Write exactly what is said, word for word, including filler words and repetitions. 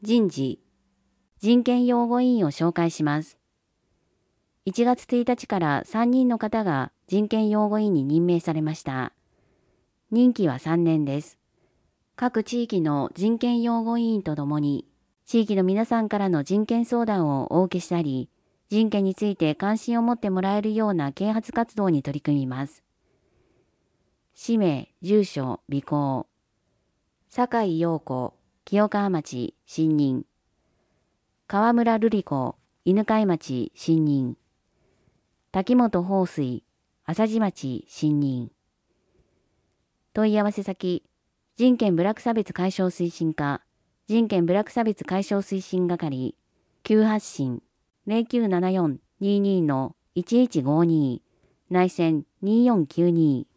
人事、人権擁護委員を紹介します。いちがつついたちからさんにんの方が人権擁護委員に任命されました。任期はさんねんです。各地域の人権擁護委員とともに、地域の皆さんからの人権相談をお受けしたり、人権について関心を持ってもらえるような啓発活動に取り組みます。氏名、住所、尾行。酒井陽子、清川町、新任。河村瑠璃子、犬飼町、新任。滝本放水、浅地町、新任。問い合わせ先、人権部落差別解消推進課、人権部落差別解消推進係、急発進 ゼロきゅうななよんにーにーのいちいちごにー、内線にーよんきゅうにー。